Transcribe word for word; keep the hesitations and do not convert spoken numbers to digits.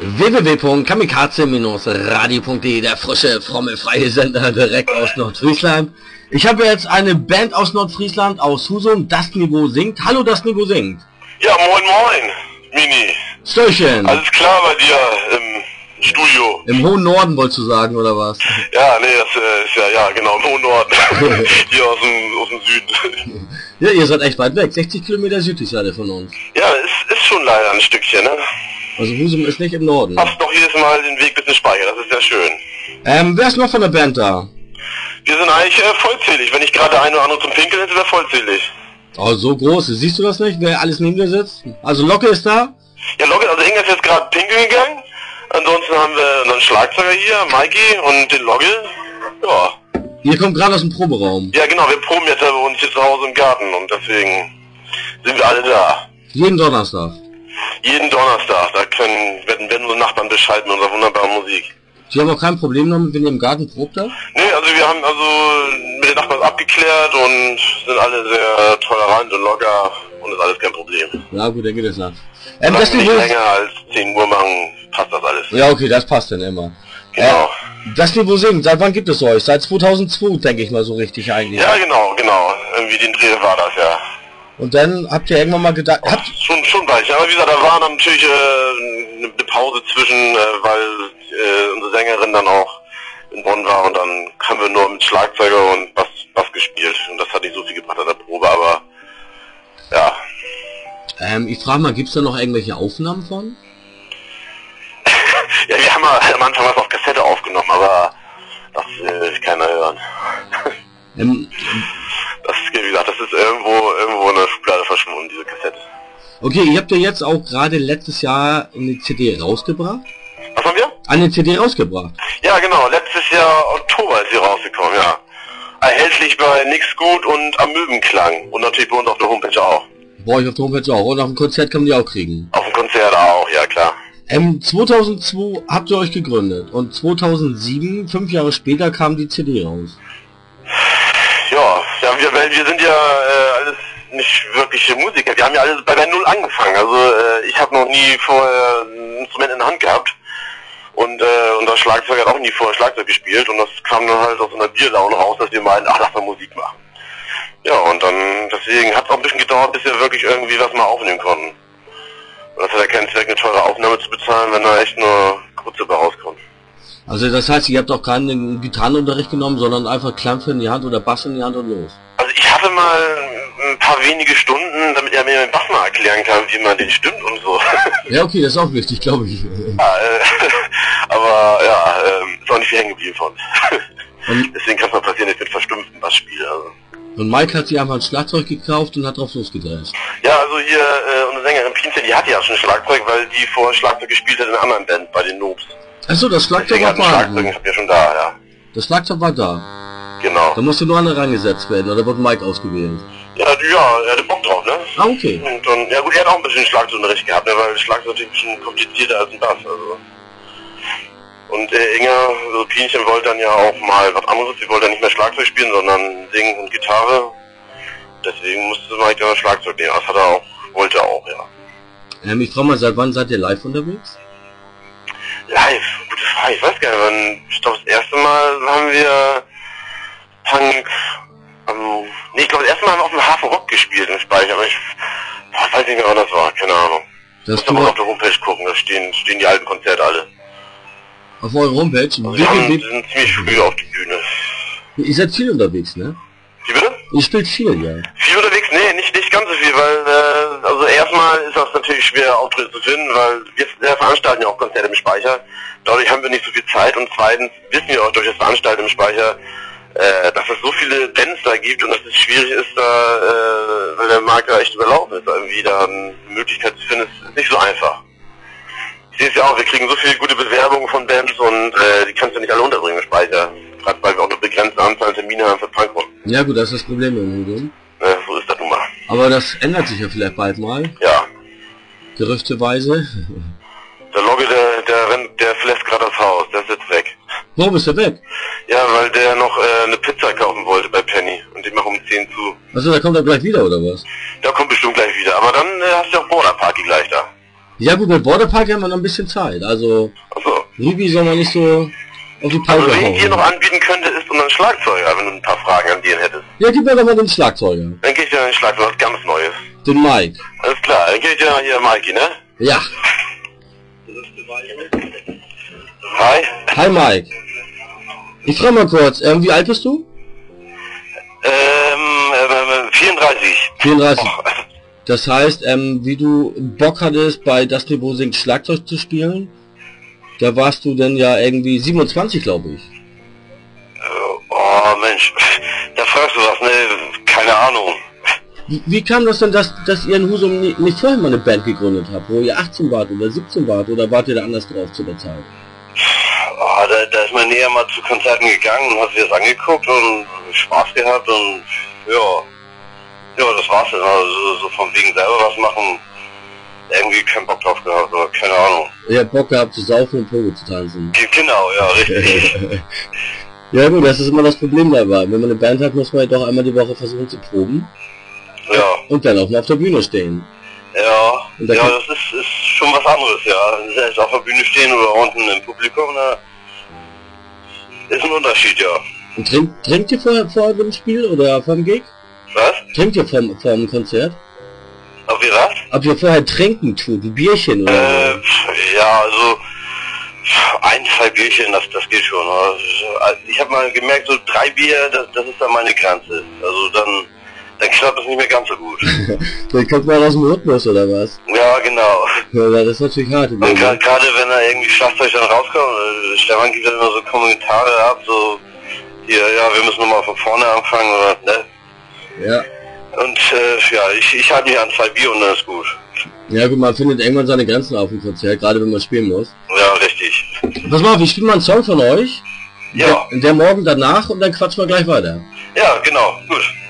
w w w punkt kamikaze radio punkt de, der frische, fromme, freie Sender direkt aus Nordfriesland. Ich habe jetzt eine Band aus Nordfriesland, aus Husum, Das Niveau singt. Hallo, Das Niveau singt. Ja, moin moin, Mini. Stöllchen. Alles klar bei dir im Studio? Im hohen Norden wolltest du sagen, oder was? Ja, nee, das äh, ist ja, ja, genau, im hohen Norden. Hier aus dem, aus dem Süden. Ja, ihr seid echt weit weg. sechzig Kilometer südlich seid ihr von uns. Ja, ist, ist schon leider ein Stückchen, ne? Also Husum ist nicht im Norden. Hast doch jedes Mal den Weg bis in Speicher, das ist ja schön. Ähm, wer ist noch von der Band da? Wir sind eigentlich äh, vollzählig. Wenn ich gerade ein oder andere zum Pinkeln ist, sind wir vollzählig. Oh, so groß. Siehst du das nicht, wer alles neben dir sitzt? Also Locke ist da? Ja, Locke, also Inga ist jetzt gerade pinkeln gegangen. Ansonsten haben wir einen Schlagzeuger hier, Mikey, und den Logge. Ja. Ihr kommt gerade aus dem Proberaum. Ja, genau, wir proben jetzt bei uns hier zu Hause im Garten und deswegen sind wir alle da. Jeden Donnerstag? Jeden Donnerstag. Da können, werden, werden unsere Nachbarn Bescheid mit unserer wunderbaren Musik. Sie haben auch kein Problem damit, wenn ihr im Garten probt habt? Nee, also wir haben also mit den Nachbarn abgeklärt und sind alle sehr tolerant und locker und ist alles kein Problem. Ja gut, dann geht es nach. Ähm, Solange das wir nicht Niveau... länger als zehn Uhr machen, passt das alles. Ja okay, das passt dann immer. Genau. Äh, das Niveau singt, seit wann gibt es euch? Seit zweitausendzwei, denke ich mal so richtig eigentlich. Ja, genau, genau. Irgendwie den Dreh war das, ja. Und dann habt ihr irgendwann mal gedacht... Oh, Habt... schon, schon weit. Aber wie gesagt, da war dann natürlich äh, eine Pause zwischen, äh, weil äh, unsere Sängerin dann auch in Bonn war und dann haben wir nur mit Schlagzeuger und Bass, Bass gespielt. Und das hat nicht so viel gebracht an der Probe, aber ja. Ähm, ich frage mal, gibt's da noch irgendwelche Aufnahmen von? Ja, wir haben mal am Anfang was auf Kassette aufgenommen, aber das will keiner hören. Ähm, Das ist, wie gesagt, das ist irgendwo, irgendwo in der Schublade verschwunden, diese Kassette. okay, ihr habt ja jetzt auch gerade letztes Jahr eine C D rausgebracht? Was haben wir? Eine C D rausgebracht? Ja, genau, letztes Jahr Oktober ist sie rausgekommen, ja. Erhältlich bei Nix Gut und Amöbenklang und natürlich bei uns auf der Homepage auch. Bei euch auf der Homepage auch. Und auf dem Konzert kann man die auch kriegen. Auf dem Konzert auch, ja klar. Ähm, zweitausendzwei habt ihr euch gegründet und zweitausendsieben, fünf Jahre später, kam die C D raus. Ja, ja wir, wir sind ja äh, alles nicht wirkliche Musiker. Wir haben ja alles bei der Null angefangen. Also äh, ich habe noch nie vorher ein Instrument in der Hand gehabt. Und äh, unser Schlagzeug hat auch nie vorher Schlagzeug gespielt. Und das kam dann halt aus einer Bierlaune raus, dass wir meinen, ach, lass mal Musik machen. Ja, und dann, deswegen hat es auch ein bisschen gedauert, bis wir wirklich irgendwie was mal aufnehmen konnten. Und das hat ja keinen Zweck, eine teure Aufnahme zu bezahlen, wenn da echt nur Grütze bei rauskommt. Also das heißt, ihr habt auch keinen Gitarrenunterricht genommen, sondern einfach Klampfe in die Hand oder Bass in die Hand und los. Also ich hatte mal ein paar wenige Stunden, damit er mir den Bass mal erklären kann, wie man den stimmt und so. Ja, okay, das ist auch wichtig, glaube ich. Ja, äh, aber ja, äh, ist auch nicht viel hängen geblieben von. Deswegen kann es mal passieren, dass ich mit verstumpftem Bass spiele. Also. Und Mike hat sich einfach ein Schlagzeug gekauft und hat drauf losgedreht. Ja, also hier, äh, unsere Sängerin Pinze, die hatte ja schon Schlagzeug, weil die vorher Schlagzeug gespielt hat in einer anderen Band, bei den Noobs. Achso, das Schlagzeug Deswegen war hat ein Schlagzeug, vorhanden. ich hab ja schon da, ja. Das Schlagzeug war da. Genau. Da musste nur einer reingesetzt werden, oder wird Mike ausgewählt? Ja, ja, er hatte Bock drauf, ne? Ah, okay. Und dann, ja gut, er hat auch ein bisschen Schlagzeugunterricht gehabt, ne, weil Schlagzeug natürlich ein bisschen komplizierter als ein Bass, also. Und äh, Inga, also Pinchen wollte dann ja auch mal was anderes, sie wollte ja nicht mehr Schlagzeug spielen, sondern singen und Gitarre. Deswegen musste Mike ja Schlagzeug nehmen, das hat er auch, wollte er auch, ja. Ähm, ich frage mal, seit wann seid ihr live unterwegs? Live, gute Frage, ich weiß gar nicht, wann, ich glaube das erste Mal haben wir Punk, ähm, nee, ich glaube das erste Mal haben wir auf dem Hafen Rock gespielt im Speicher, aber ich boah, weiß nicht mehr, wann das war, keine Ahnung. Das Muss mal auf der Homepage gucken, da stehen, stehen die alten Konzerte alle. Auf eurer Homepage? Also wir haben, wir sind ziemlich früh auf die Bühne. Ihr seid viel unterwegs, ne? Wie bitte? Ihr spielt viel, ja. Viel unterwegs? Nee, nicht, nicht ganz so viel, weil, äh, also erstmal ist das natürlich schwer, Auftritte zu finden, weil wir, wir veranstalten ja auch Konzerte im Speicher. Dadurch haben wir nicht so viel Zeit und zweitens wissen wir auch durch das Veranstalten im Speicher, äh, dass es so viele Bands da gibt und dass es schwierig ist, da, äh, weil der Markt da echt überlaufen ist, irgendwie da eine Möglichkeit zu finden, ist nicht so einfach. Ich sehe es ja auch, wir kriegen so viele gute Bewerbungen von Bands und äh, die kannst du nicht alle unterbringen im Speicher. Gerade weil wir auch eine begrenzte Anzahl an Termine haben für Punkrock. Ja gut, das ist das Problem im Hudum. Ne, so ist das nun mal. Aber das ändert sich ja vielleicht bald mal. Ja. Gerüchteweise. Der Logge, der, der rennt, der verlässt gerade das Haus, der ist jetzt weg. Warum ist er weg? Ja, weil der noch äh, eine Pizza kaufen wollte bei Penny und die machen um zehn zu. Achso, da kommt er gleich wieder, oder was? Der kommt bestimmt gleich wieder, aber dann äh, hast du auch Border Party gleich da. Ja gut, mit Borderpark haben wir noch ein bisschen Zeit. Also, Achso. Ribi soll man nicht so auf die Also, Palme wen ich dir noch hauen. anbieten könnte, ist unser Schlagzeuger, wenn du ein paar Fragen an dir hättest. Ja, gib mir doch mal den Schlagzeuger. Dann geh ich dir einen Schlagzeug, was ganz Neues. Den Mike. Alles klar, dann geh ich dir hier Mikey, ne? Ja. Hi. Hi Mike. Ich frage mal kurz, ähm, wie alt bist du? Ähm, äh, vierunddreißig. vierunddreißig. Och, Das heißt, ähm, wie du Bock hattest, bei Das Niveau singt Schlagzeug zu spielen, da warst du dann ja irgendwie siebenundzwanzig, glaube ich. oh Mensch, da fragst du was, ne? Keine Ahnung. Wie, wie kam das denn, dass, dass ihr in Husum nie, nicht vorher mal eine Band gegründet habt, wo ihr achtzehn wart oder siebzehn wart, oder wart ihr da anders drauf zu der Zeit? Oh, da, da ist man näher mal zu Konzerten gegangen und hat sich das angeguckt und Spaß gehabt und ja, ja, das war's dann. Also so, so von wegen selber was machen, irgendwie keinen Bock drauf gehabt oder keine Ahnung. Ihr habt Bock gehabt zu saufen und Pogo zu tanzen. Ge- Genau, ja, richtig. Ja gut, das ist immer das Problem dabei. Wenn man eine Band hat, muss man ja doch einmal die Woche versuchen zu proben Ja, und dann auch mal auf der Bühne stehen. ja, Und da ja, kann- das ist, ist schon was anderes, ja. Selbst auf der Bühne stehen oder unten im Publikum, da ist ein Unterschied, ja. Und trinkt, trinkt ihr vor, vor dem Spiel oder vor dem Gig? Was? Trinkt ihr vor, vor dem Konzert? Ob ihr was? Ob ihr vorher trinken tut, ein Bierchen oder Äh, so? pf, ja, also ein, zwei Bierchen, das, das geht schon. Also, ich habe mal gemerkt, so drei Bier, das, das ist dann meine Grenze. Also dann, dann klappt es nicht mehr ganz so gut. Dann kommt man aus dem Rhythmus oder was? Ja, genau. Ja, das ist natürlich hart. Und gra- gerade wenn da irgendwie Schlagzeug dann rauskommt, äh, Stefan gibt dann immer so Kommentare ab, so hier, ja, wir müssen nochmal von vorne anfangen oder ne? Ja. Und äh, ja, ich, ich halte mich an zwei Bier und dann ist gut. Ja gut, man findet irgendwann seine Grenzen auf dem Konzert, gerade wenn man spielen muss. Ja, richtig. Pass mal auf, ich spiele mal einen Song von euch. Ja. Der, der morgen danach und dann quatschen wir gleich weiter. Ja, genau, gut.